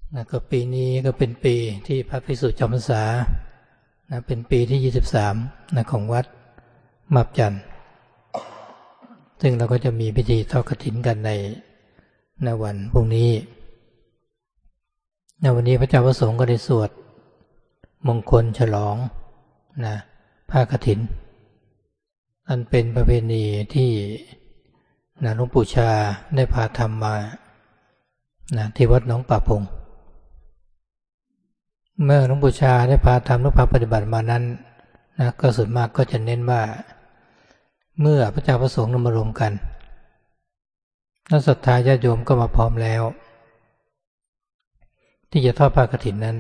ก็ปีนี้ก็เป็นปีที่พระภิกษุจำพรรษาเป็นปีที่23ของวัดมับจันทร์ซึ่งเราก็จะมีพิธีทอดกฐินกันในวันพรุ่งนี้ในวันนี้พระเจ้าประสงค์ก็ได้สวดมงคลฉลองผ้ากฐินอันเป็นประเพณีที่หลวงปู่ชาได้พาทำมาที่วัดหนองป่าพงเมื่อหลวงปู่ชาได้พาทำหรือพาปฏิบัติมานั้นก็ส่วนมากก็จะเน้นว่าเมื่อพระเจ้าประสงค์มารวมกันนักศรัทธาญาติโยมก็มาพร้อมแล้วที่จะทอดผ้ากฐินนั้น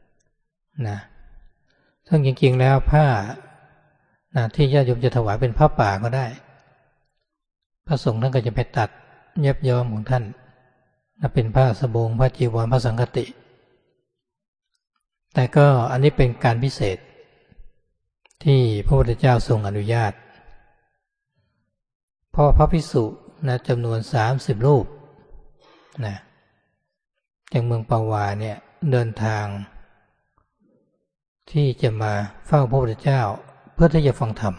ซึ่งจริงๆแล้วผ้าที่ญาติโยมจะถวายเป็นผ้าป่าก็ได้พระสงฆ์ท่านก็จะไปตัดเย็บย้อมของท่านเป็นผ้าสบงผ้าจีวรผ้าสังฆติแต่ก็อันนี้เป็นการพิเศษที่พระพุทธเจ้าทรงอนุญาตเพราะพระภิกษุจำนวน30รูปจากเมืองปาวาเนี่ยเดินทางที่จะมาเฝ้าพระพุทธเจ้าเพื่อที่จะฟังธรรม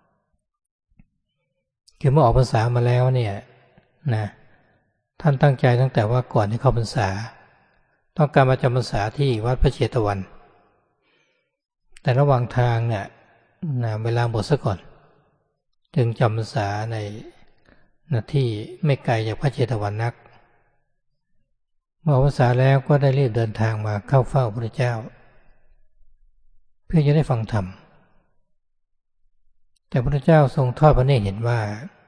คือเมื่อออกพรรษามาแล้วเนี่ยท่านตั้งใจตั้งแต่ว่าก่อนที่เข้าพรรษาต้องการมาจำพรรษาที่วัดพระเชตวัน แต่ระหว่างทางเนี่ยเวลาหมดซะก่อนจึงจำพรรษาในที่ไม่ไกลจากพระเชตวันนักเมื่อออกพรรษาแล้วก็ได้รีบเดินทางมาเข้าเฝ้าพระพุทธเจ้าเพื่อจะได้ฟังธรรมแต่พระพุทธเจ้าทรงทอดพระเนตรเห็นว่า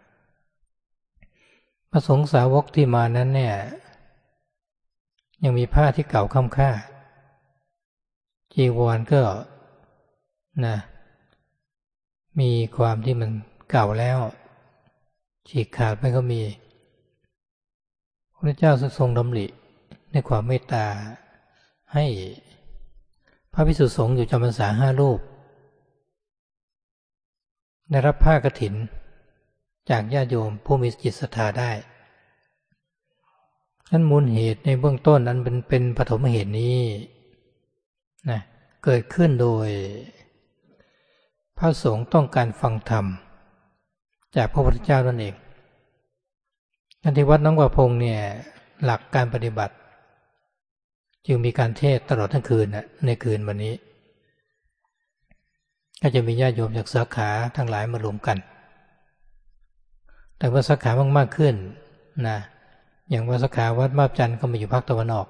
พระสงฆ์สาวกที่มานั้นเนี่ยยังมีผ้าที่เก่าค่ำค่าจีวรก็มีความที่มันเก่าแล้วฉีกขาดไปก็มีพระพุทธเจ้าทรงดำริในความเมตตาให้พระภิกษุสงฆ์อยู่จำพรรษา5 รูปได้รับผ้ากฐินจากญาติโยมผู้มีจิตศรัทธาได้นั้นมูลเหตุในเบื้องต้นนั้นเป็นปฐมเหตุนี้เกิดขึ้นโดยพระสงฆ์ต้องการฟังธรรมจากพระพุทธเจ้านั่นเองที่วัดหนองป่าพงเนี่ยหลักการปฏิบัติจึงมีการเทศตลอดทั้งคืนในคืนวันนี้ก็จะมีญาติโยมจากสาขาทั้งหลายมารวมกันแต่ว่าสาขามากๆขึ้นอย่างว่าสาขาวัดมาบจันทร์ก็มาอยู่ภาคตะวันออก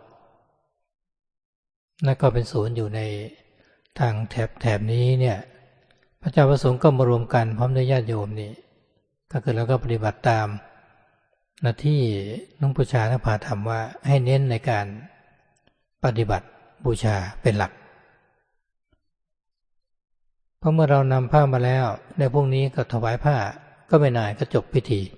และก็เป็นศูนย์อยู่ในทางแถบนี้เนี่ยพระเจ้าประสงค์ก็มารวมกันพร้อมด้วยญาติโยมนี่ก็คือแล้วก็ปฏิบัติตามหน้าที่หลวงปู่ชาพาทำว่าให้เน้นในการปฏิบัติบูชาเป็นหลักเพราะเมื่อเรานำผ้ามาแล้วในพรุ่งนี้ก็ถวายผ้าก็ไม่นานก็จบพิธี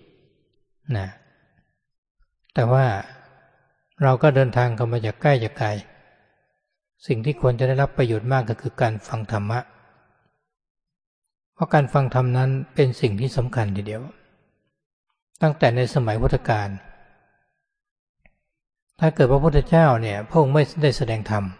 แต่ว่าเราก็เดินทางกันมาจากใกล้จากไกลสิ่งที่ควรจะได้รับประโยชน์มากก็คือการฟังธรรมะเพราะการฟังธรรมนั้นเป็นสิ่งที่สำคัญทีเดียวตั้งแต่ในสมัยพุทธกาลถ้าเกิดพระพุทธเจ้าเนี่ยพระองค์ไม่ได้แสดงธรรม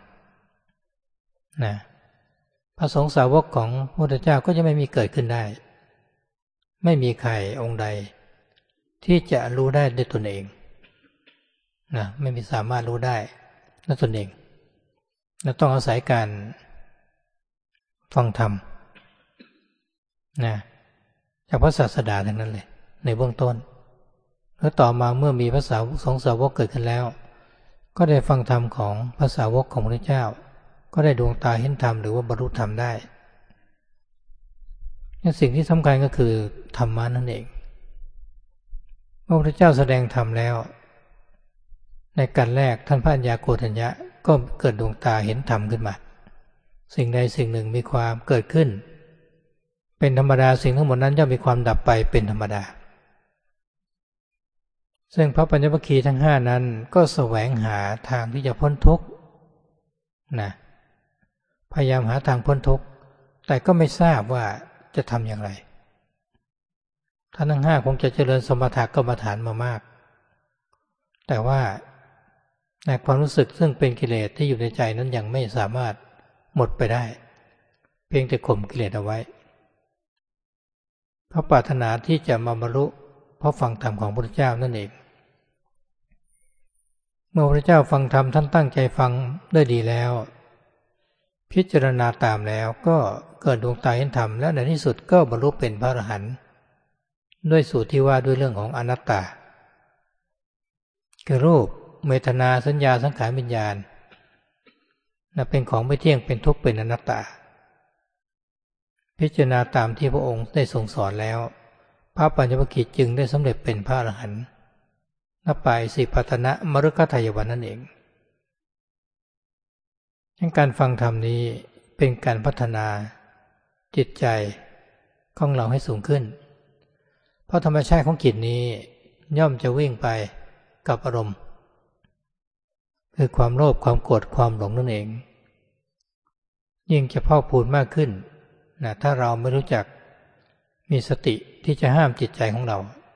พระสงฆ์สาวกของพระพุทธเจ้าก็จะไม่มีเกิดขึ้นได้ไม่มีใครองค์ใดที่จะรู้ได้ด้วยตนเองไม่มีสามารถรู้ได้ด้วยตนเองและต้องอาศัยการฟังธรรมจากพระศาสดาทั้งนั้นเลยในเบื้องต้นแล้วต่อมาเมื่อมีพระสงฆ์สาวกเกิดขึ้นแล้วก็ได้ฟังธรรมของพระสาวกของพระเจ้าก็ได้ดวงตาเห็นธรรมหรือว่าบรรลุธรรมได้สิ่งที่สำคัญก็คือธรรมะนั่นเองพระพุทธเจ้าแสดงธรรมแล้วในการแรกท่านพระัญญาโกฏัญญะก็เกิดดวงตาเห็นธรรมขึ้นมาสิ่งใดสิ่งหนึ่งมีความเกิดขึ้นเป็นธรรมดาสิ่งทั้งหมดนั้นย่อมมีความดับไปเป็นธรรมดาซึ่งพระปัญญวัคคีย์ทั้ง5นั้นก็แสวงหาทางที่จะพ้นทุกข์พยายามหาทางพ้นทุกข์แต่ก็ไม่ทราบว่าจะทำอย่างไรท่านทั้ง5คงจะเจริญสมถะกรรมฐานมามากแต่ว่าแต่ความรู้สึกซึ่งเป็นกิเลสที่อยู่ในใจนั้นยังไม่สามารถหมดไปได้เพียงแต่ข่มกิเลสเอาไว้เพราะปรารถนาที่จะมาบรรลุเพราะฟังธรรมของพระพุทธเจ้านั่นเองเมื่อพระพุทธเจ้าฟังธรรมท่านตั้งใจฟังได้ดีแล้วพิจารณาตามแล้วก็เกิดดวงตาเห็นธรรมและในที่สุดก็บรรลุเป็นพระอรหันต์ด้วยสูตรที่ว่าด้วยเรื่องของอนัตตาคือรูปเวทนาสัญญาสังขารวิญญาณเป็นของไม่เที่ยงเป็นทุกข์เป็นอนัตตาพิจารณาตามที่พระองค์ได้ทรงสอนแล้วพระปัญจวัคคีย์จึงได้สำเร็จเป็นพระอรหันต์นับไปสิปัตนะมฤคทายวันนั่นเองการฟังธรรมนี้เป็นการพัฒนาจิตใจของเราให้สูงขึ้นเพราะธรรมชาติของจิตนี้ย่อมจะวิ่งไปกับอารมณ์คือความโลภความโกรธความหลงนั่นเองยิ่งจะพอกพูนมากขึ้นถ้าเราไม่รู้จักมีสติที่จะห้ามจิตใจของเรา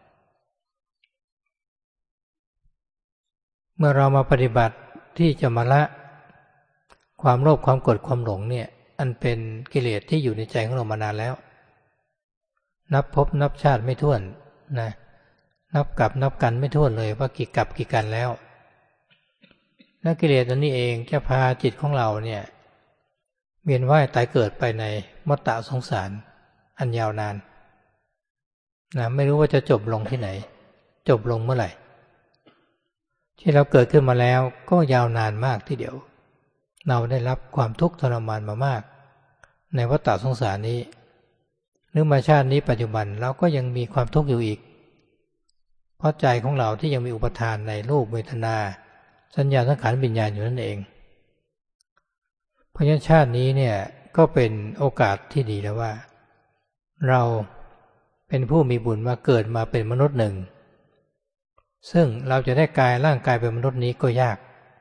เมื่อเรามาปฏิบัติที่จะมาละความโลภความโกรธความหลงเนี่ยอันเป็นกิเลสที่อยู่ในใจของเรามานานแล้วนับพบนับชาติไม่ถ้วนนับกับนับกันไม่ถ้วนเลยว่ากี่กับกี่กันแล้วและกิเลสตัวนี้เองจะพาจิตของเราเนี่ยเวียนว่ายตายเกิดไปในวัฏฏะสงสารอันยาวนานไม่รู้ว่าจะจบลงที่ไหนจบลงเมื่อไหร่ที่เราเกิดขึ้นมาแล้วก็ยาวนานมากทีเดียวเราได้รับความทุกข์ทรมานมามากในวัฏฏะสงสารนี้หรือมาชาตินี้ปัจจุบันเราก็ยังมีความทุกข์อยู่อีกเพราะใจของเราที่ยังมีอุปทานในรูปเวทนาสัญญาสังขารวิญญาณอยู่นั่นเองเพราะฉะนั้นชาตินี้เนี่ยก็เป็นโอกาสที่ดีแล้วว่าเราเป็นผู้มีบุญมาเกิดมาเป็นมนุษย์หนึ่งซึ่งเราจะได้กายร่างกายเป็นมนุษย์นี้ก็ยาก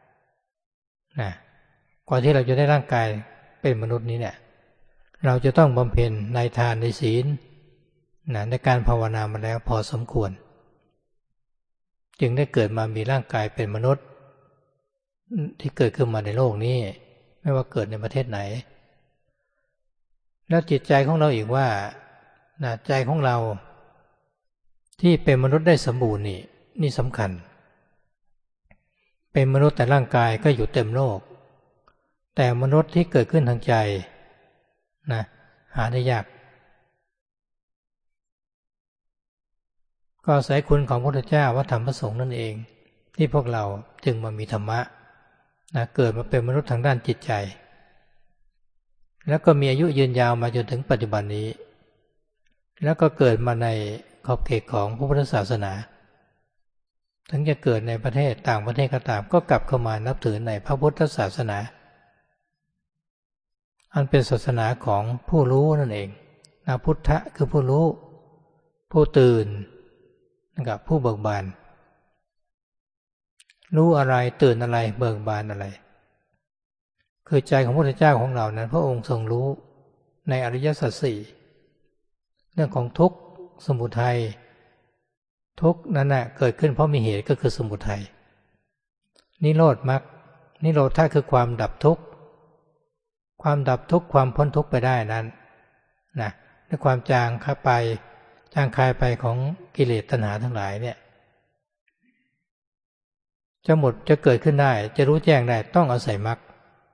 ก่อนที่เราจะได้ร่างกายเป็นมนุษย์นี้เนี่ยเราจะต้องบำเพ็ญในทานในศีลในการภาวนามาแล้วพอสมควรจึงได้เกิดมามีร่างกายเป็นมนุษย์ที่เกิดขึ้นมาในโลกนี้ไม่ว่าเกิดในประเทศไหนแล้วจิตใจของเราอีกว่าใจของเราที่เป็นมนุษย์ได้สมบูรณ์นี่สำคัญเป็นมนุษย์แต่ร่างกายก็อยู่เต็มโลกแต่มนุษย์ที่เกิดขึ้นทางใจหาได้ยากก็อาศัยคุณของพระพุทธเจ้าพระธรรมพระสงฆ์นั่นเองที่พวกเราจึงมามีธรรมะเกิดมาเป็นมนุษย์ทางด้านจิตใจแล้วก็มีอายุยืนยาวมาจนถึงปัจจุบันนี้แล้วก็เกิดมาในขอบเขตของพระพุทธศาสนาถึงจะเกิดในประเทศต่างประเทศก็ตามก็กลับเข้ามานับถือในพระพุทธศาสนาอันเป็นศาสนาของผู้รู้นั่นเองพุทธะคือผู้รู้ผู้ตื่นกับผู้เบิกบานรู้อะไรตื่นอะไรเบิกบานอะไรคือใจของพระพุทธเจ้าของเรานั้นพระองค์ทรงรู้ในอริยสัจสี่เรื่องของทุกข์สมุทัยทุกข์นั้นเกิดขึ้นเพราะมีเหตุก็คือสมุทัยนิโรธมรรคนิโรธาคือความดับทุกข์ความดับทุกข์ความพ้นทุกข์ไปได้นั้นและความจางคายไปของกิเลสตัณหาทั้งหลายเนี่ยจะหมดจะเกิดขึ้นได้จะรู้แจ้งได้ต้องอาศัยมรรค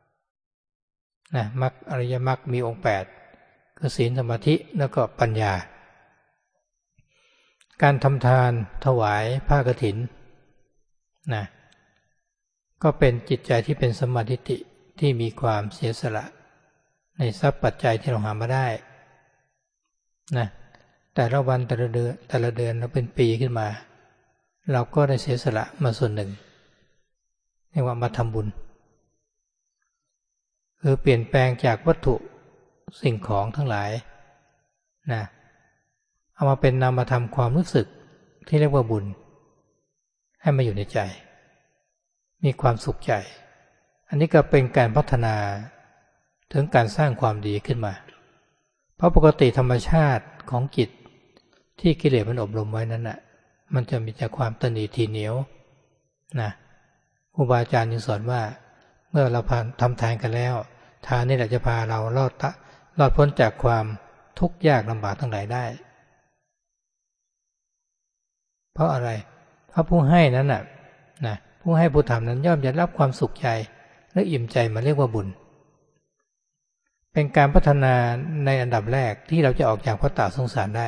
มรรคอริยมรรคมีองค์8คือศีลสมาธิแล้วก็ปัญญาการทำทานถวายผ้ากฐินก็เป็นจิตใจที่เป็นสัมมาทิฏฐิที่มีความเสียสละในทรัพย์ปัจจัยที่เราหามาได้แต่ละวันแต่ละเดือนเราเป็นปีขึ้นมาเราก็ได้เสียสละมาส่วนหนึ่งเรียกว่ามาทำบุญคือเปลี่ยนแปลงจากวัตถุสิ่งของทั้งหลายเอามาเป็นนามธรรมความรู้สึกที่เรียกว่าบุญให้มาอยู่ในใจมีความสุขใจอันนี้ก็เป็นการพัฒนาถึงการสร้างความดีขึ้นมาเพราะปกติธรรมชาติของจิตที่กิเลสมันอบรมไว้นั้นมันจะมีแต่ความตนีทีเหนียวหรูบาอาจารย์ยังสอนว่าเมื่อเราทำทานกันแล้วทานนี่แหละจะพาเรารอดพ้นจากความทุกข์ยากลำบากทั้งหลายได้เพราะอะไรเพราะผู้ให้นั้นนะผู้ให้ผู้ทำนั้นย่อมจะรับความสุขใจและอิ่มใจมาเรียกว่าบุญเป็นการพัฒนาในอันดับแรกที่เราจะออกจากวัฏฏะสงสารได้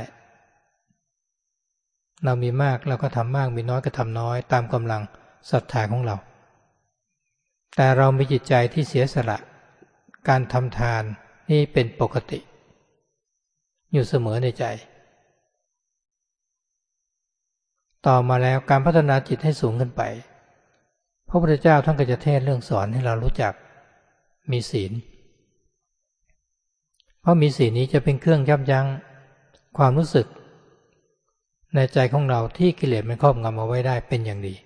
เรามีมากเราก็ทำมากมีน้อยก็ทำน้อยตามกำลังศรัทธาของเราแต่เรามีจิตใจที่เสียสละการทำทานนี่เป็นปกติอยู่เสมอในใจต่อมาแล้วการพัฒนาจิตให้สูงขึ้นไปพระพุทธเจ้าท่านก็จะเทศน์เรื่องสอนให้เรารู้จักมีศีลเพราะมีศีลนี้จะเป็นเครื่องยับยั้งความรู้สึกในใจของเราที่กิเลสมันครอบงำเอาไว้ได้เป็นอย่างดี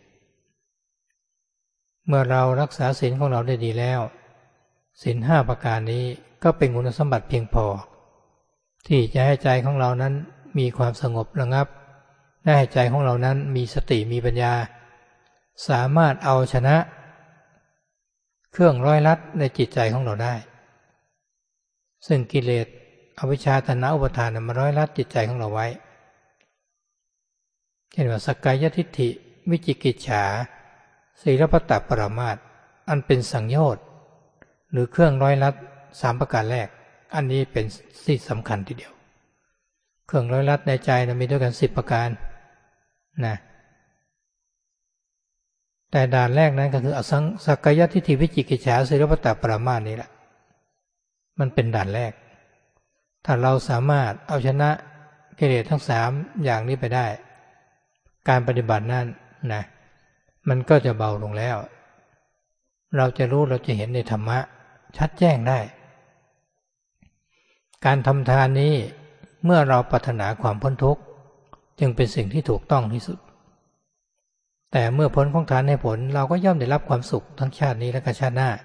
เมื่อเรารักษาศีลของเราได้ดีแล้วศีล5ประการนี้ก็เป็นคุณสมบัติเพียงพอที่จะให้ใจของเรานั้นมีความสงบระงับและให้ใจของเรานั้นมีสติมีปัญญาสามารถเอาชนะเครื่องร้อยลัดในจิตใจของเราได้ซึ่งกิเลสอวิชชาตัณหาอุปาทานมาร้อยลัดจิตใจของเราไว้เช่นว่าสักกายทิฏฐิวิจิกิจฉาศีลพัตตปรามาสอันเป็นสังโยชน์หรือเครื่องร้อยลัด3ประการแรกอันนี้เป็นสิ่งสำคัญทีเดียวเครื่องร้อยลัดในใจมีด้วยกัน10ประการนะแต่ด่านแรกนั้นก็คือสักกายทิฏฐิวิจิกิจฉาศีลพัตตปรามาสนี่แหละมันเป็นด่านแรกถ้าเราสามารถเอาชนะกิเลสทั้ง3อย่างนี้ไปได้การปฏิบัตินั้นนะมันก็จะเบาลงแล้วเราจะรู้เราจะเห็นในธรรมะชัดแจ้งได้การทำทานนี้เมื่อเราปรารถนาความพ้นทุกข์จึงเป็นสิ่งที่ถูกต้องที่สุดแต่เมื่อผลของทานให้ผลเราก็ย่อมได้รับความสุขทั้งชาตินี้และก็ชาติหน้า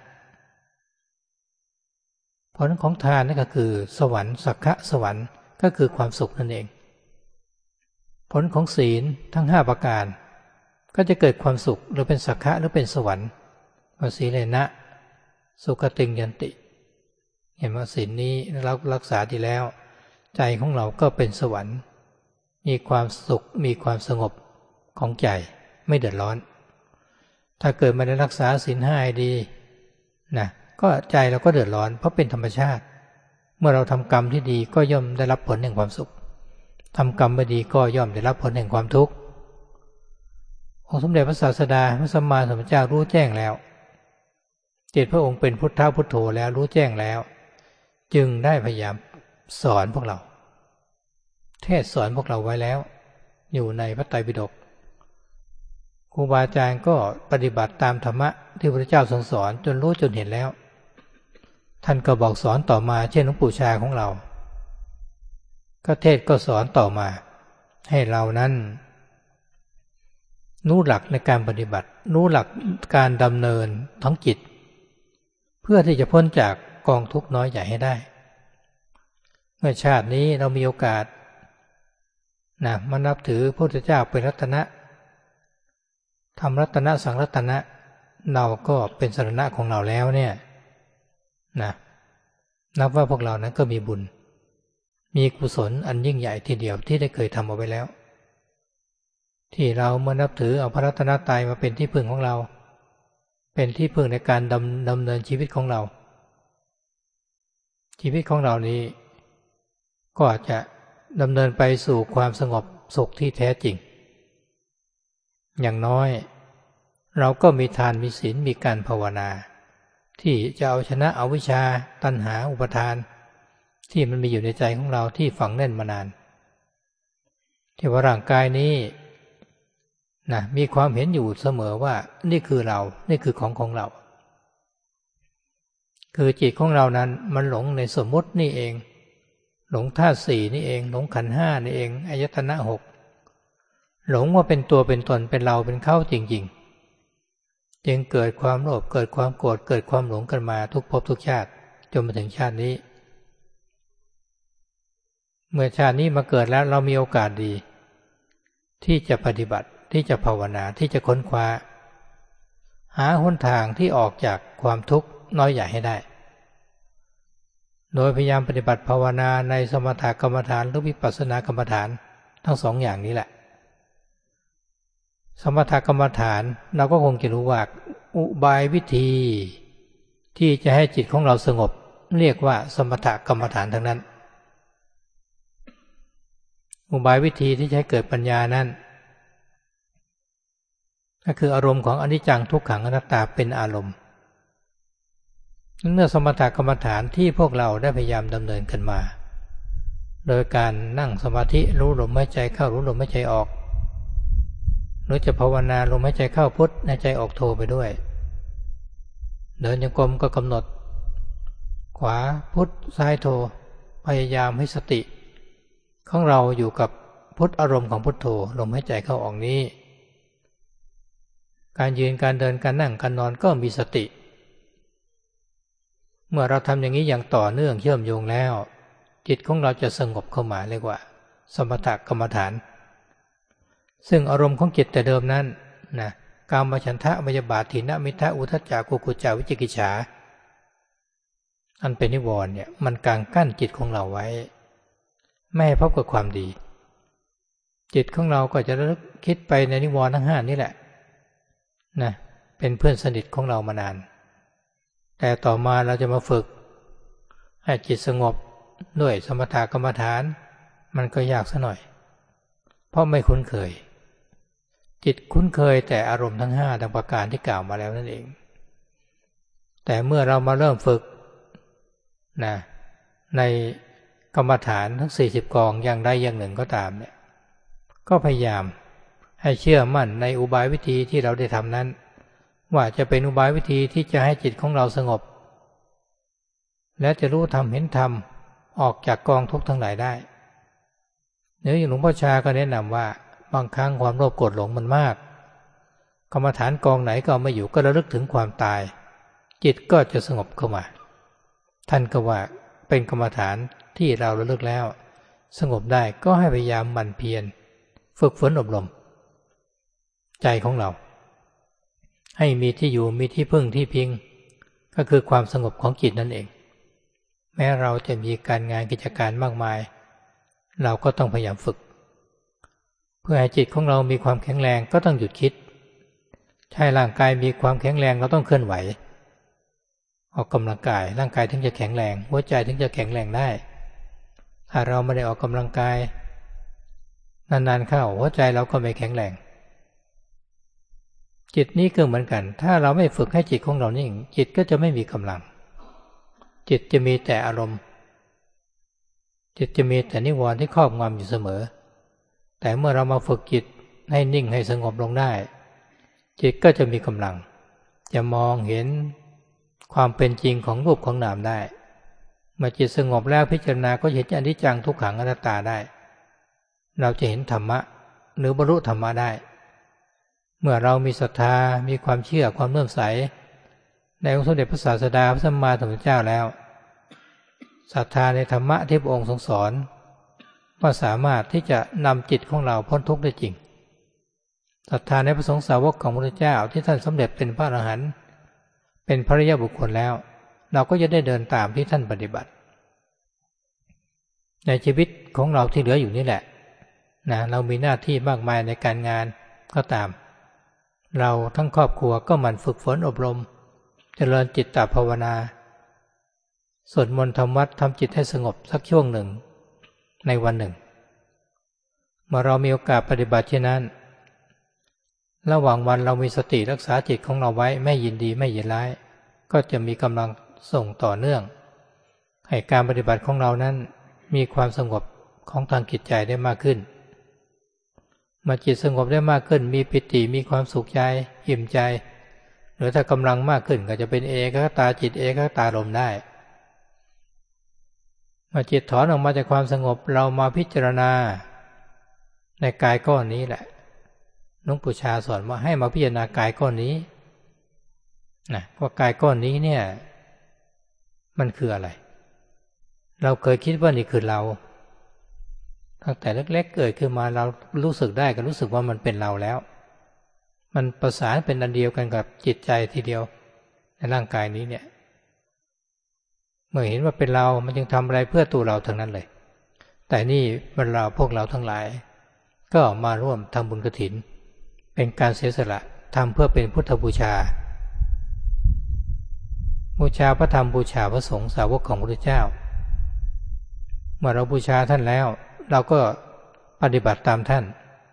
ผลของทานนั่นก็คือสวรรค์สักขะสวรรค์ก็คือความสุขนั่นเองผลของศีลทั้ง5ประการก็จะเกิดความสุขหรือเป็นสักขะหรือเป็นสวรรค์ว่าศีเลนะสุขติงยันติเห็นว่าศีลนี้เรารักษาดีแล้วใจของเราก็เป็นสวรรค์มีความสุขมีความสงบของใจไม่เดือดร้อนถ้าเกิดไม่ได้รักษาศีล5ให้ดีนะก็ใจเราก็เดือดร้อนเพราะเป็นธรรมชาติเมื่อเราทำกรรมที่ดีก็ย่อมได้รับผลแห่งความสุขทำกรรมไม่ดีก็ย่อมได้รับผลแห่งความทุกข์องค์สมเด็จพระศาสดาพระสัมมาสัมพุทธเจ้ารู้แจ้งแล้วจิตพระองค์เป็นพุทธะพุทโธแล้วรู้แจ้งแล้วจึงได้พยายามสอนพวกเราเทศสอนพวกเราไว้แล้วอยู่ในพระไตรปิฎกครูบาอาจารย์ก็ปฏิบัติตามธรรมะที่พระพุทธเจ้าทรงสอนจนรู้จนเห็นแล้วท่านก็บอกสอนต่อมาเช่นหลวงปู่ชาของเราก็เทศก็สอนต่อมาให้เรานั้นรู้หลักในการปฏิบัติรู้หลักการดำเนินทั้งจิตเพื่อที่จะพ้นจากกองทุกข์น้อยใหญ่ให้ได้เมื่อชาตินี้เรามีโอกาสมานับถือพระพุทธเจ้าเป็นรัตนะทำรัตนะสังรัตนะเราก็เป็นสรณะของเราแล้วเนี่ยนับว่าพวกเรานั้นก็มีบุญมีกุศลอันยิ่งใหญ่ทีเดียวที่ได้เคยทำเอาไว้แล้วที่เราเมื่อนับถือเอาพระรัตนตรัยมาเป็นที่พึ่งของเราเป็นที่พึ่งในการดำเนินชีวิตของเราชีวิตของเรานี้ก็จะดำเนินไปสู่ความสงบสุขที่แท้จริงอย่างน้อยเราก็มีทานมีศีลมีการภาวนาที่จะเอาชนะอวิชชาตัณหาอุปาทานที่มันมีอยู่ในใจของเราที่ฝังแน่นมานานที่ว่าร่างกายนี้มีความเห็นอยู่เสมอว่านี่คือเรานี่คือของเราคือจิตของเรานั้นมันหลงในสมมตินี่เองหลงธาตุ4นี่เองหลงขันธ์5นี่เองอายตนะ6หลงว่าเป็นตัวเป็นตนเป็นเราเป็นเขาจริงๆจึงเกิดความโลภเกิดความโกรธเกิดความหลงกันมาทุกภพทุกชาติจนมาถึงชาตินี้เมื่อชาตินี้มาเกิดแล้วเรามีโอกาสดีที่จะปฏิบัติที่จะภาวนาที่จะค้นคว้าหาหนทางที่ออกจากความทุกข์น้อยใหญ่ให้ได้โดยพยายามปฏิบัติภาวนาในสมถกรรมฐานหรือวิปัสสนากรรมฐานทั้งสองอย่างนี้แหละสมถกรรมฐานเราก็คงจะรู้ว่าอุบายวิธีที่จะให้จิตของเราสงบเรียกว่าสมถกรรมฐานทั้งนั้นอุบายวิธีที่จะให้เกิดปัญญานั้นก็คืออารมณ์ของอนิจจังทุกขังอนัตตาเป็นอารมณ์เมื่อสมถกรรมฐานที่พวกเราได้พยายามดำเนินกันมาโดยการนั่งสมาธิรู้ลมหายใจเข้ารู้ลมหายใจออกหรือจะภาวนาลมหายใจเข้าพุทหายใจออกโทไปด้วยเดินจงกรมก็กำหนดขวาพุทซ้ายโทพยายามให้สติของเราอยู่กับพุทอารมณ์ของพุทโธลมหายใจเข้าออกนี้การยืนการเดินการนั่งการนอนก็มีสติเมื่อเราทำอย่างนี้อย่างต่อเนื่องเชื่อมโยงแล้วจิตของเราจะสงบเข้ามาเรียกว่าสมถกรรมฐานซึ่งอารมณ์ของจิตแต่เดิมนั้นนะกามฉันทะพยาบาทถีนมิทธะอุทธัจจะกุกุจจะวิจิกิจฉาอันเป็นนิวรณ์เนี่ยมันกางกั้นจิตของเราไว้ไม่ให้พบกับความดีจิตของเราก็จะระลึกคิดไปในนิวรณ์ทั้งห้านี่แหละนะเป็นเพื่อนสนิทของเรามานานแต่ต่อมาเราจะมาฝึกให้จิตสงบด้วยสมถกรรมฐานมันก็ยากซะหน่อยเพราะไม่คุ้นเคยจิตคุ้นเคยแต่อารมณ์ทั้งห้าดังประการที่กล่าวมาแล้วนั่นเองแต่เมื่อเรามาเริ่มฝึกนะในกรรมฐานทั้ง40กองอย่างใดอย่างหนึ่งก็ตามเนี่ยก็พยายามให้เชื่อมั่นในอุบายวิธีที่เราได้ทำนั้นว่าจะเป็นอุบายวิธีที่จะให้จิตของเราสงบและจะรู้ธรรมเห็นธรรมออกจากกองทุกข์ทั้งหลายได้เนื้ออย่างหลวงพ่อชาก็แนะนำว่าบางครั้งความโลภโกรธหลงมันมากกรรมฐานกองไหนก็ไม่อยู่ก็ระลึกถึงความตายจิตก็จะสงบเข้ามาท่านก็ว่าเป็นกรรมฐานที่เราระลึกแล้วสงบได้ก็ให้พยายามหมั่นเพียรฝึกฝนอบรมใจของเราให้มีที่อยู่มีที่พึ่งที่พิงก็คือความสงบของจิตนั่นเองแม้เราจะมีการงานกิจการมากมายเราก็ต้องพยายามฝึกเพื่อให้จิตของเรามีความแข็งแรงก็ต้องหยุดคิดใช่ร่างกายมีความแข็งแรงเราต้องเคลื่อนไหวออกกำลังกายร่างกายถึงจะแข็งแรงหัวใจถึงจะแข็งแรงได้ถ้าเราไม่ได้ออกกำลังกายนานๆเข้าหัวใจเราก็ไม่แข็งแรงจิตนี้ก็เหมือนกันถ้าเราไม่ฝึกให้จิตของเรานิ่งจิตก็จะไม่มีกำลังจิตจะมีแต่อารมณ์จิตจะมีแต่นิวรณ์ที่ครอบงำอยู่เสมอแต่เมื่อเรามาฝึกจิตให้นิ่งให้สงบลงได้จิตก็จะมีกำลังจะมองเห็นความเป็นจริงของรูปของนามได้เมื่อจิตสงบแล้วพิจารณาก็เห็นอนิจจังทุกขังอนัตตาได้เราจะเห็นธรรมะหรือบรรลุธรรมะได้เมื่อเรามีศรัทธามีความเชื่อความเลื่อมใสในองค์สมเด็จพระศาสดาพระสัมมาสัมพุทธเจ้าแล้วศรัทธาในธรรมะที่พระองค์ทรงสอนก็สามารถที่จะนำจิตของเราพ้นทุกข์ได้จริงศรัทธาในพระสงฆ์สาวกของพระพุทธเจ้าที่ท่านสำเร็จเป็นพระอรหันต์เป็นพระอริยบุคคลแล้วเราก็จะได้เดินตามที่ท่านปฏิบัติในชีวิตของเราที่เหลืออยู่นี่แหละนะเรามีหน้าที่มากมายในการงานก็ตามเราทั้งครอบครัวก็หมั่นฝึกฝนอบรมเจริญจิตตภาวนาสวดมนต์ทำวัดทำจิตให้สงบสักช่วงหนึ่งในวันหนึ่งเมื่อเรามีโอกาสปฏิบัติเช่นนั้นระหว่างวันเรามีสติรักษาจิตของเราไว้ไม่ยินดีไม่ยินร้ายก็จะมีกำลังส่งต่อเนื่องให้การปฏิบัติของเรานั้นมีความสงบของทางจิตใจได้มากขึ้นเมื่อจิตสงบได้มากขึ้นมีปิติมีความสุขใจอิ่มใจหรือถ้ากำลังมากขึ้นก็จะเป็นเอกคตาจิตเอกคตารมณ์ได้เมื่อจิตถอนออกมาจากความสงบเรามาพิจารณาในกายก้อนนี้แหละหลวงปู่ชาสอนว่าให้มาพิจารณากายก้อนนี้นะว่ากายก้อนนี้เนี่ยมันคืออะไรเราเคยคิดว่านี่คือเราตั้งแต่เล็กๆเกิดขึ้นมาเรารู้สึกได้ก็รู้สึกว่ามันเป็นเราแล้วมันประสานเป็นอันเดียวกันกับจิตใจทีเดียวในร่างกายนี้เนี่ยเมื่อเห็นว่าเป็นเรามันจึงทำอะไรเพื่อตัวเราทั้งนั้นเลยแต่นี่พวกเราทั้งหลายก็มาร่วมทำบุญกฐินเป็นการเสียสละทำเพื่อเป็นพุทธบูชาบูชาพระธรรมบูชาพระสงฆ์สาวกของพระพุทธเจ้าเมื่อเราบูชาท่านแล้วเราก็ปฏิบัติตามท่าน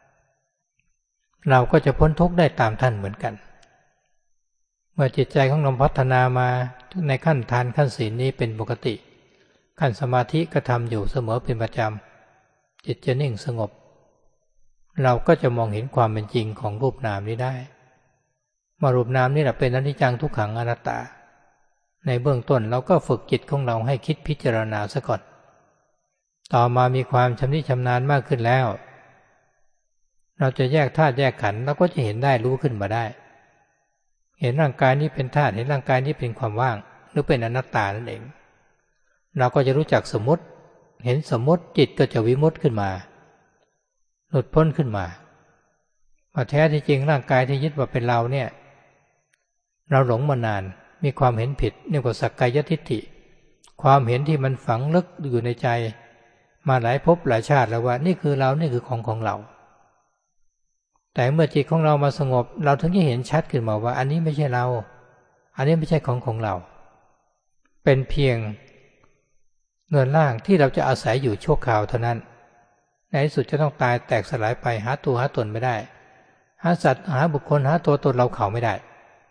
เราก็จะพ้นทุกข์ได้ตามท่านเหมือนกันเมื่อจิตใจของเราพัฒนามาในขั้นทานขั้นศีลนี้เป็นปกติขั้นสมาธิก็ทำอยู่เสมอเป็นประจำจิตจะนิ่งสงบเราก็จะมองเห็นความเป็นจริงของรูปนามนี้ได้ว่ารูปนามนี่แหละเป็นอนิจจังทุกขังอนัตตาในเบื้องต้นเราก็ฝึกจิตของเราให้คิดพิจารณาซะก่อนต่อมามีความชำนิชำนาญมากขึ้นแล้วเราจะแยกธาตุแยกขันธ์เราก็จะเห็นได้รู้ขึ้นมาได้เห็นร่างกายนี้เป็นธาตุเห็นร่างกายนี้เป็นความว่างหรือเป็นอนัตตานั่นเองเราก็จะรู้จักสมมติเห็นสมมติจิตก็จะวิมุตติขึ้นมาหลุดพ้นขึ้นมาแท้ที่จริงร่างกายที่ยึดว่าเป็นเราเนี่ยเราหลงมานานมีความเห็นผิดเรียกว่าสักกายทิฏฐิความเห็นที่มันฝังลึกอยู่ในใจมาหลายภพหลายชาติแล้วว่านี่คือเรานี่คือของเราแต่เมื่อจิตของเรามาสงบเราถึงจะเห็นชัดขึ้นมาว่าอันนี้ไม่ใช่เราอันนี้ไม่ใช่ของเราเป็นเพียงเนื้อร่างที่เราจะอาศัยอยู่ชั่วคราวเท่านั้นในที่สุดจะต้องตายแตกสลายไปหาตัวหาตนไม่ได้หาสัตว์หาบุคคลหาตัวตนเราเขาไม่ได้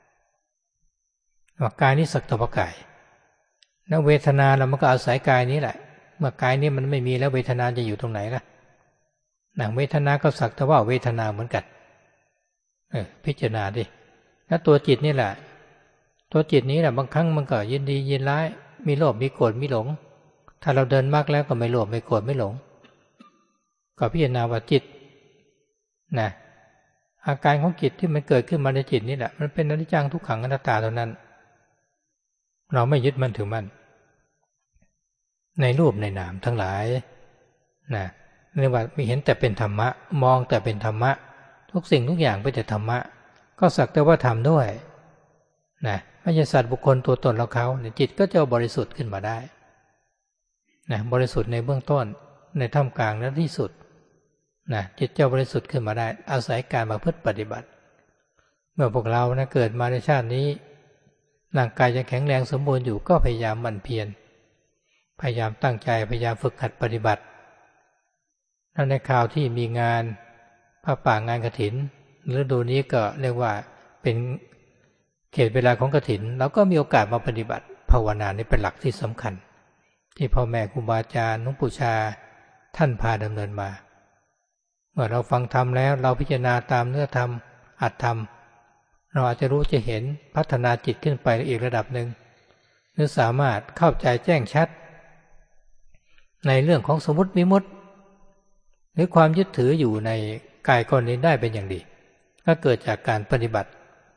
ว่ากายนี้สักแต่ว่ากายแล้วเวทนาเรามันก็อาศัยกายนี้แหละเมื่อกายนี้มันไม่มีแล้วเวทนาจะอยู่ตรงไหนล่ะเวทนาก็สักแต่ว่าเวทนาเหมือนกันพิจารณาดิแล้วตัวจิตนี่แหละตัวจิตนี้แหละบางครั้งมันก็ยินดียินร้ายมีโลภมีโกรธมีหลงถ้าเราเดินมากแล้วก็ไม่โลภไม่โกรธไม่หลงก็พิจารณาว่าจิตนะอาการของจิตที่มันเกิดขึ้นมาในจิตนี่แหละมันเป็นอนิจจังทุกขังอนัตตาเท่านั้นเราไม่ยึดมั่นถือมั่นในรูปในนามทั้งหลายนะเรียกว่าไม่เห็นแต่เป็นธรรมะมองแต่เป็นธรรมะทุกสิ่งทุกอย่างเป็นแต่ธรรมะก็สักแต่ว่าทำด้วยนะไม่ใช่สัตว์บุคคลตัวตนเราเขาจิตก็จะบริสุทธิ์ขึ้นมาได้นะบริสุทธิ์ในเบื้องต้นในท่ามกลางและที่สุดนะจิตจะบริสุทธิ์ขึ้นมาได้อาศัยการประพฤติปฏิบัติเมื่อพวกเรานะเกิดมาในชาตินี้ร่างกายจะแข็งแรงสมบูรณ์อยู่ก็พยายามหมั่นเพียรพยายามตั้งใจพยายามฝึกหัดปฏิบัติแล้วในคราวที่มีงานผ้าป่างานกฐินฤดูนี้ก็เรียกว่าเป็นเขตเวลาของกฐินเราก็มีโอกาสมาปฏิบัติภาวนานี่เป็นหลักที่สำคัญที่พ่อแม่ครูบาอาจารย์หลวงปู่ชาท่านพาดำเนินมาเมื่อเราฟังธรรมแล้วเราพิจารณาตามเนื้อธรรมอัตธรรมเราอาจจะรู้จะเห็นพัฒนาจิตขึ้นไปอีกระดับหนึ่งหรือสามารถเข้าใจแจ้งชัดในเรื่องของสมมติวิมุตติหรือความยึดถืออยู่ในกายก้อนนี้ได้เป็นอย่างดีก็เกิดจากการปฏิบัติ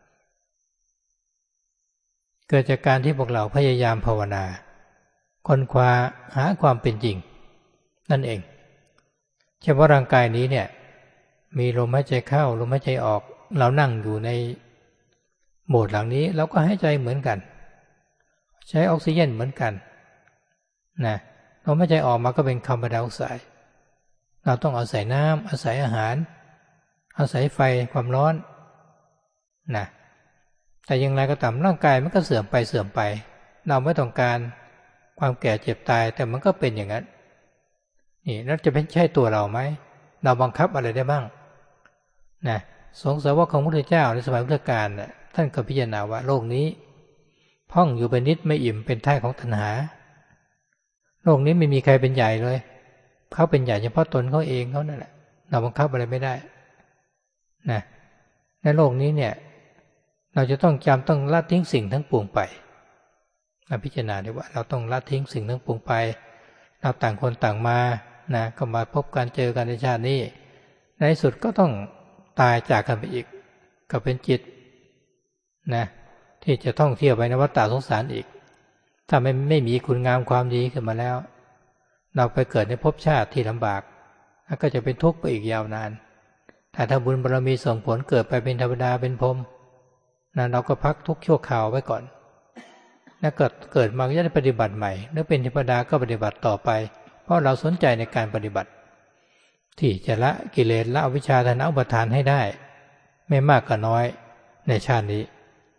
เกิดจากการที่พวกเราพยายามภาวนาค้นคว้าหาความเป็นจริงนั่นเองเฉพาะร่างกายนี้เนี่ยมีลมหายใจเข้าลมหายใจออกเรานั่งอยู่ในโบสถ์หลังนี้เราก็หายใจเหมือนกันใช้ออกซิเจนเหมือนกันนะลมหายใจออกมาก็เป็นคาร์บอนไดออกไซด์เราต้องอาศัยน้ำอาศัยอาหารอาศัยไฟความร้อนนะแต่อย่างไรก็ตามร่างกายมันก็เสื่อมไปเราไม่ต้องการความแก่เจ็บตายแต่มันก็เป็นอย่างนั้นนี่แล้วจะเป็นใช่ตัวเราไหมเราบังคับอะไรได้บ้างนะสงฆ์สาวกของพระพุทธเจ้าในสมัยพุทธกาลท่านก็พิจารณาว่าโลกนี้พ่องอยู่เป็นนิดไม่อิ่มเป็นท่าของตัณหาโลกนี้ไม่มีใครเป็นใหญ่เลยเขาเป็นใหญ่เฉพาะตนเขาเองเขานั่นแหละเราบังคับอะไรไม่ได้นะในโลกนี้เนี่ยเราจะต้องละทิ้งสิ่งทั้งปวงไปพิจารณาได้ว่าเราต้องละทิ้งสิ่งทั้งปวงไปเราต่างคนต่างมานะก็มาพบกันเจอกันในชาตินี้ในที่สุดก็ต้องตายจากกันไปอีกก็เป็นจิตนะที่จะท่องเที่ยวไปในวัฏฏะสงสารอีกถ้าไม่มีคุณงามความดีขึ้นมาแล้วเราไปเกิดในภพชาติที่ลำบากแล้วก็จะเป็นทุกข์ไปอีกยาวนานถ้าบุญบารมีส่งผลเกิดไปเป็นเทวดาเป็นพรหมนะเราก็พักทุกข์ชั่วคราวไว้ก่อนแล้วเกิดมาก็จะได้ปฏิบัติใหม่หรือเป็นเทวดาก็ปฏิบัติต่อไปเพราะเราสนใจในการปฏิบัติที่จะละกิเลสละอวิชชาตัณหาอุปาทานให้ได้ไม่มากก็น้อยในชาตินี้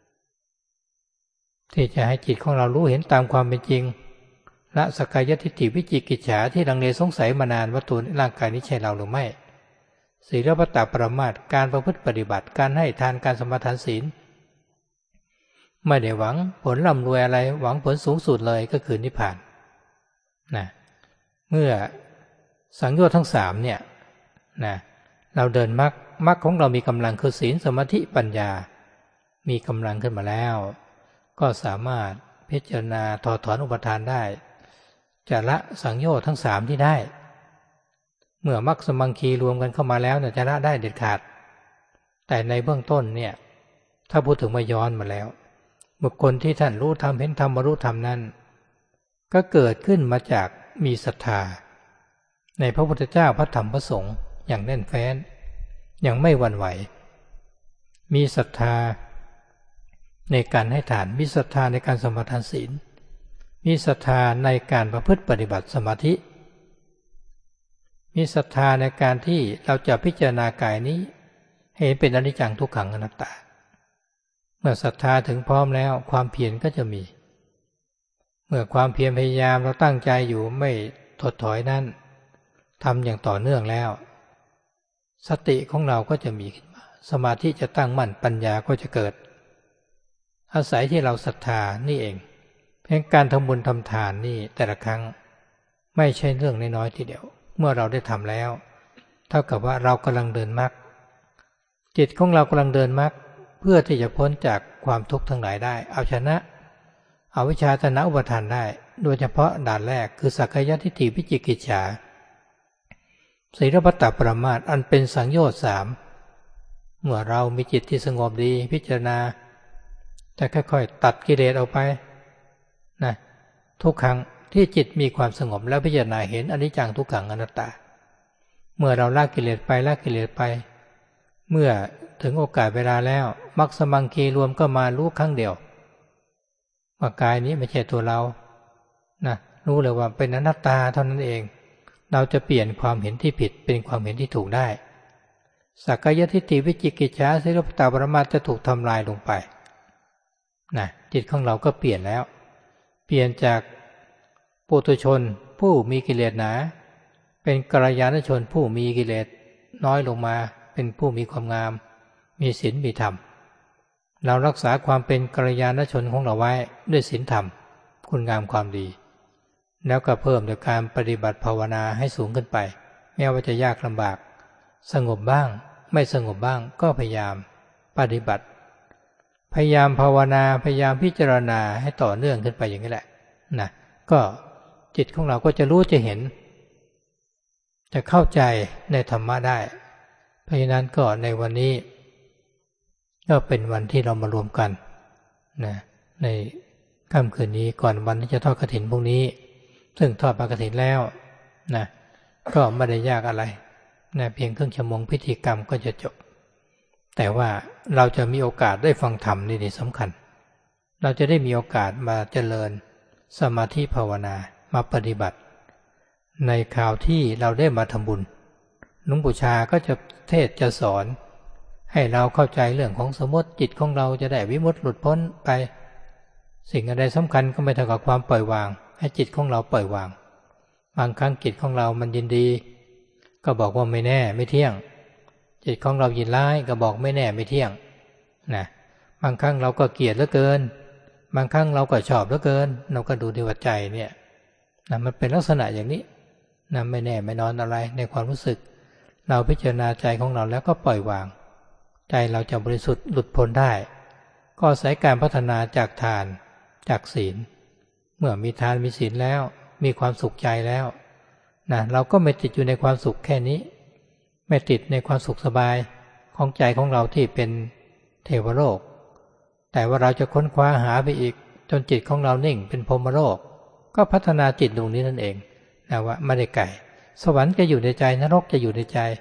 ที่จะให้จิตของเรารู้เห็นตามความเป็นจริงละสักกายทิฏฐิวิจิกิจฉาที่ลังเลสงสัยมานานว่าตัวร่างกายนี้ใช่เราหรือไม่ศีลปตปรามาสการประพฤติปฏิบัติการให้ทานการสมาทานศีลไม่ได้หวังผลร่ำรวยอะไรหวังผลสูงสุดเลยก็คือนิพพานนะเมื่อสังโยชน์ทั้งสามเนี่ยนะเราเดินมรรคของเรามีกำลังคือศีลสมาธิปัญญามีกำลังขึ้นมาแล้วก็สามารถพิจารณาถอดถอนอุปทานได้จะละสังโยชน์ทั้งสามที่ได้เมื่อมรรคสมังคีรวมกันเข้ามาแล้วจะละได้เด็ดขาดแต่ในเบื้องต้นเนี่ยถ้าพูดถึงมาย้อนมาแล้วบุคคลที่ท่านรู้ธรรมเห็นธรรมบรรลุธรรมนั้นก็เกิดขึ้นมาจากมีศรัทธาในพระพุทธเจ้าพระธรรมพระสงฆ์อย่างแน่นแฟ้นอย่างไม่หวั่นไหวมีศรัทธาในการให้ทานมีศรัทธาในการสมาทานศีลมีศรัทธาในการประพฤติปฏิบัติสมาธิมีศรัทธาในการที่เราจะพิจารณากายนี้ให้เป็นอนิจจังทุกขังอนัตตาเมื่อศรัทธาถึงพร้อมแล้วความเพียรก็จะมีเมื่อความเพียรพยายามเราตั้งใจอยู่ไม่ถดถอยนั้นทำอย่างต่อเนื่องแล้วสติของเราก็จะมีขึ้นมาสมาธิจะตั้งมั่นปัญญาก็จะเกิดอาศัยที่เราศรัทธานี่เองเพียงการทำบุญทำทานนี่แต่ละครั้งไม่ใช่เรื่องน้อยๆทีเดียวเมื่อเราได้ทำแล้วเท่ากับว่าเรากำลังเดินมรรคจิตของเรากำลังเดินมรรคเพื่อที่จะพ้นจากความทุกข์ทั้งหลายได้เอาชนะอวิชชาตัณหาอุปาทานได้โดยเฉพาะด่านแรกคือสักกายทิฏฐิวิจิกิจฉาศีลปตปรามาสอันเป็นสังโยชน์สามเมื่อเรามีจิตที่สงบดีพิจารณาจะค่อยๆตัดกิเลสออกไปนะทุกครั้งที่จิตมีความสงบแล้วพิจารณาเห็นอนิจจังทุกขังอนัตตาเมื่อเราละกิเลสไปละกิเลสไปเมื่อถึงโอกาสเวลาแล้วมรรคสมังคีรวมก็มารู้ครั้งเดียวว่ากายนี้ไม่ใช่ตัวเรานะรู้เลยว่าเป็นอนัตตาเท่านั้นเองเราจะเปลี่ยนความเห็นที่ผิดเป็นความเห็นที่ถูกได้สักกายทิฏฐิวิจิกิจฉาศีลปตปรามาสจะถูกทำลายลงไปนะจิตของเราก็เปลี่ยนแล้วเปลี่ยนจากปุถุชนผู้มีกิเลสหนาเป็นกัลยาณชนผู้มีกิเลสน้อยลงมาเป็นผู้มีความงามมีศีลมีธรรมเรารักษาความเป็นกัลยาณชนของเราไว้ด้วยศีลธรรมคุณงามความดีแล้วก็เพิ่มด้วยการปฏิบัติภาวนาให้สูงขึ้นไปแม้ว่าจะยากลำบากสงบบ้างไม่สงบบ้างก็พยายามปฏิบัติพยายามภาวนาพยายามพิจารณาให้ต่อเนื่องขึ้นไปอย่างนี้แหละนะก็จิตของเราก็จะรู้จะเห็นจะเข้าใจในธรรมะได้เพราะฉะนั้นก็ในวันนี้ก็เป็นวันที่เรามารวมกันนะในค่ำคืนนี้ก่อนวันที่จะทอดกฐินพรุ่งนี้ซึ่งทอดกฐินแล้วนะก็ไม่ได้ยากอะไรนะเพียงครึ่งชั่วโมงพิธีกรรมก็จะจบแต่ว่าเราจะมีโอกาสได้ฟังธรรมนี่สำคัญเราจะได้มีโอกาสมาเจริญสมาธิภาวนามาปฏิบัติในคราวที่เราได้มาทำบุญหลวงปู่ชาก็จะเทศจะสอนให้เราเข้าใจเรื่องของสมมติจิตของเราจะได้วิมุตติหลุดพ้นไปสิ่งอะไรสำคัญก็ไม่เท่ากับความปล่อยวางให้จิตของเราปล่อยวางบางครั้งจิตของเรามันยินดีก็บอกว่าไม่แน่ไม่เที่ยงจิตของเรายินร้ายก็บอกไม่แน่ไม่เที่ยงนะบางครั้งเราก็เกลียดเหลือเกินบางครั้งเราก็ชอบเหลือเกินเราก็ดูที่ว่าใจเนี่ยนะมันเป็นลักษณะอย่างนี้นะไม่แน่ไม่นอนอะไรในความรู้สึกเราพิจารณาใจของเราแล้วก็ปล่อยวางใจเราจะบริสุทธิ์หลุดพ้นได้ก็อาศัยการพัฒนาจากทานจากศีลเมื่อมีทานมีศีลแล้วมีความสุขใจแล้วนะเราก็ไม่ติดอยู่ในความสุขแค่นี้ไม่ติดในความสุขสบายของใจของเราที่เป็นเทวโลกแต่ว่าเราจะค้นคว้าหาไปอีกจนจิตของเรานิ่งเป็นพรหมโลกก็พัฒนาจิตตรงนี้นั่นเองนะว่าไม่ได้ไกลสวรรค์จะอยู่ในใจนรกจะอยู่ในใจ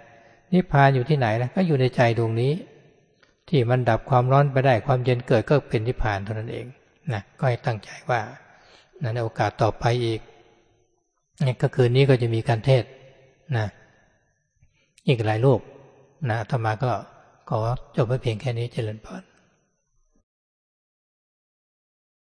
นิพพานอยู่ที่ไหนล่ะก็อยู่ในใจดวงนี้ที่มันดับความร้อนไปได้ความเย็นเกิดก็เป็นนิพพานเท่านั้นเองนะก็ให้ตั้งใจว่าในโอกาสต่อไปอีกนี่ก็คืนนี้ก็จะมีการเทศน์นะอีกหลายรูปนะอาตมาก็ขอจบไว้เพียงแค่นี้เจริญพร